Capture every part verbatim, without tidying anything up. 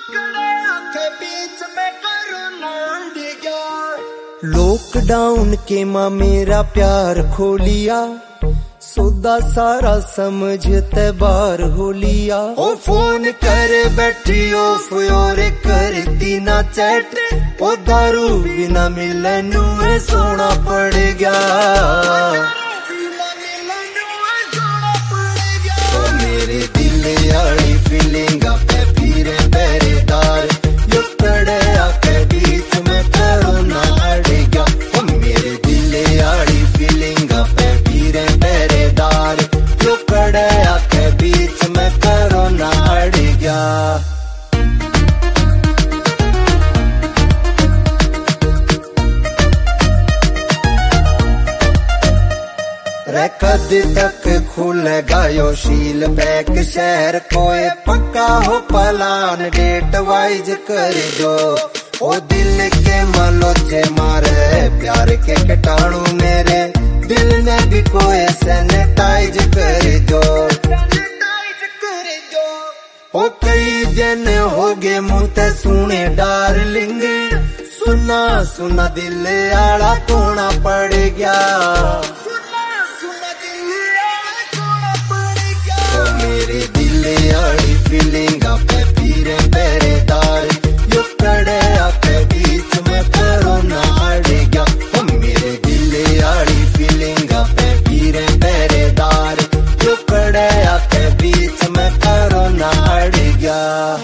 Lockdown के माँ मेरा प्यार खो लिया, सौदा सारा समझते बार हो लिया। ओ फोन कर बैठी ऑफ और करती ना चैट, ओ दारू बिना मिलन सोना पड़ गया। ओ मेरे दिल यारी फीलिंग पे फिर पहरेदार, यो कड़े आके बीच में कोरोना अड़ गया। ओ मेरे दिल यारी फीलिंग पे फिर पहरेदार, यो कड़े आके बीच में कोरोना अड़ गया। कद तक खुलेगा यो शील बैक शहर, कोई पक्का हो पलान डेट वाइज कर दो। ओ दिल के मलोचे मारे प्यार के कीटाणु मेरे दिल ने भी कोई सैनिटाइज कर दो। ओ कई दिन हो गए मुँह ते सुने डार्लिंग, सुना सुना दिल आड़ा तोड़ा पड़ गया। मेरे दिल यारी फीलिंग पे फिर पहरेदार, यो कड़े आके बीच में कोरोना अड़ गया। ओ मेरे दिल यारी फीलिंग पे फिर पहरेदार, यो कड़े आके बीच में कोरोना अड़ गया।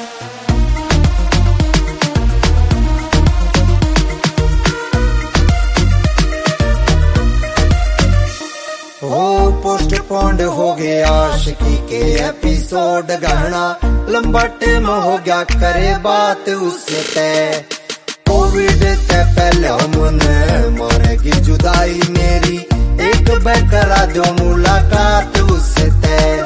पोस्टपोन्ड हो गया आशिकी के एपिसोड, गहना लंबा टाइम हो गया करे बात उससे तय। कोविड से पहले हमने मारेगी जुदाई मेरी, एक बार करा दो मुलाकात उससे तय।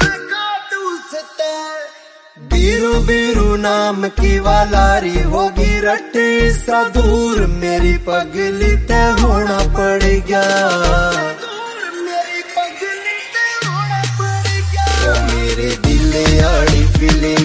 बीरू बीरू नाम की वालारी होगी रटे सा दूर, मेरी पगली तय होना पड़ गया। मेरे दिल यारी फीलिंग